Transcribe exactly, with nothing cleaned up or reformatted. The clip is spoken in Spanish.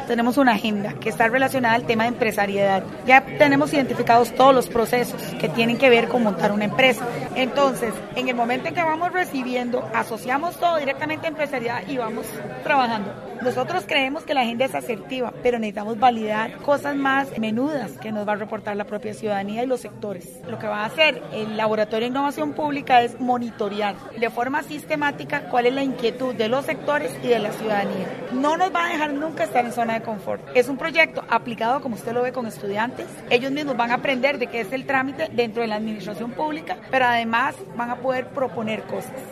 tenemos una agenda que está relacionada al tema de empresariedad. Ya tenemos identificados todos los procesos que tienen que ver con montar una empresa. Entonces, en el momento en que vamos recibiendo, asociamos todo directamente a empresariedad y vamos trabajando. Nosotros creemos que la agenda es asertiva, pero necesitamos validar cosas más menudas que nos va a reportar la propia ciudadanía y los sectores. Lo que va a hacer el Laboratorio de Innovación Pública es monitorear de forma sistemática cuál es la inquietud de los sectores y de la ciudadanía. No nos va a dejar nunca estar en zona de confort. Es un proyecto aplicado, como usted lo ve, con estudiantes. Ellos mismos van a aprender de qué es el trámite dentro de la administración pública, pero además van a poder proponer cosas.